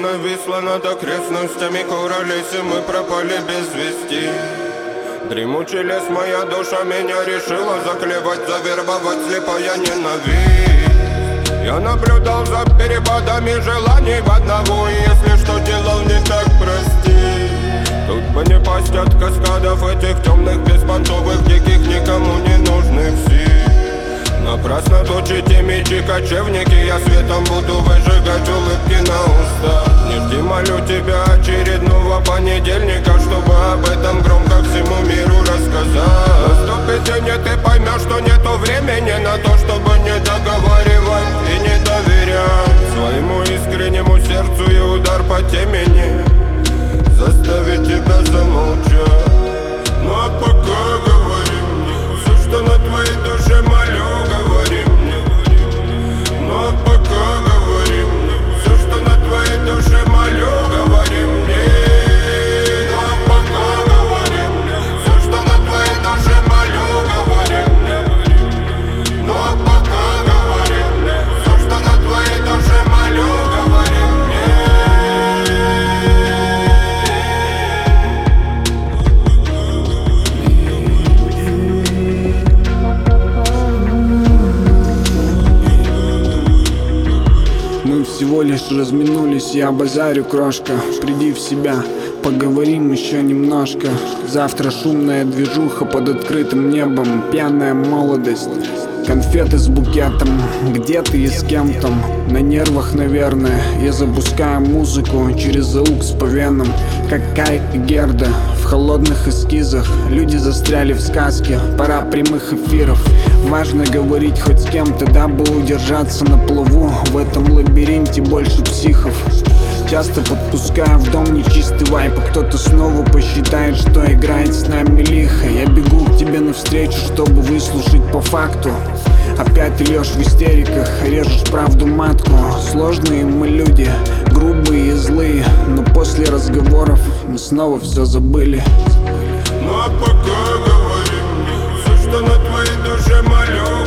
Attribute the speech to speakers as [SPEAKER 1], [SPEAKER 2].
[SPEAKER 1] нависла над окрестностями Куралеси, мы пропали без вести. Дремучий лес, моя душа меня решила заклевать, завербовать слепая ненависть. Я наблюдал за перепадами желаний в одного, и если что делал не так, прости. Тут бы не пасть от каскадов этих темных, беспонтовых, диких, никому не нужных сил. Напрасно точите мечи, кочевники, я светом буду выжигать улыбки на устах. Не жди, молю тебя, очередного понедельника, чтобы об этом громко всему миру рассказать. Наступит день, и ты поймешь, что нету времени на то, чтобы не договаривать и не доверять своему искреннему сердцу, и удар по темени заставит тебя замолчать. Ну а пока говори мне все, что на твоей душе, молю, говори мне. Ну а пока говори мне все, что на твоей душе, молю, говори мне. Ну а пока говори мне все, что на твоей душе, молю, говори мне. Ну а пока говори мне все, что на твоей душе, молю, говори мне.
[SPEAKER 2] Мы всего лишь разминулись, я базарю, крошка. Приди в себя, поговорим еще немножко. Завтра шумная движуха под открытым небом, пьяная молодость, конфеты с букетом. Где ты и с кем там? На нервах, наверное. Я запускаю музыку через аукс по венам, как Кай и Герда в холодных эскизах. Люди застряли в сказке, пора прямых эфиров. Важно говорить хоть с кем-то, дабы удержаться на плаву. В этом лабиринте больше психов. Часто подпускаю в дом нечистый вайп, а кто-то снова посчитает, что играет с нами лихо. Я бегу к тебе навстречу, чтобы выслушать по факту. Опять льешь в истериках, режешь правду матку. Сложные мы люди, грубые и злые, но после разговоров мы снова все забыли.
[SPEAKER 1] Ну а пока говори мне все, что на твоей душе, молю.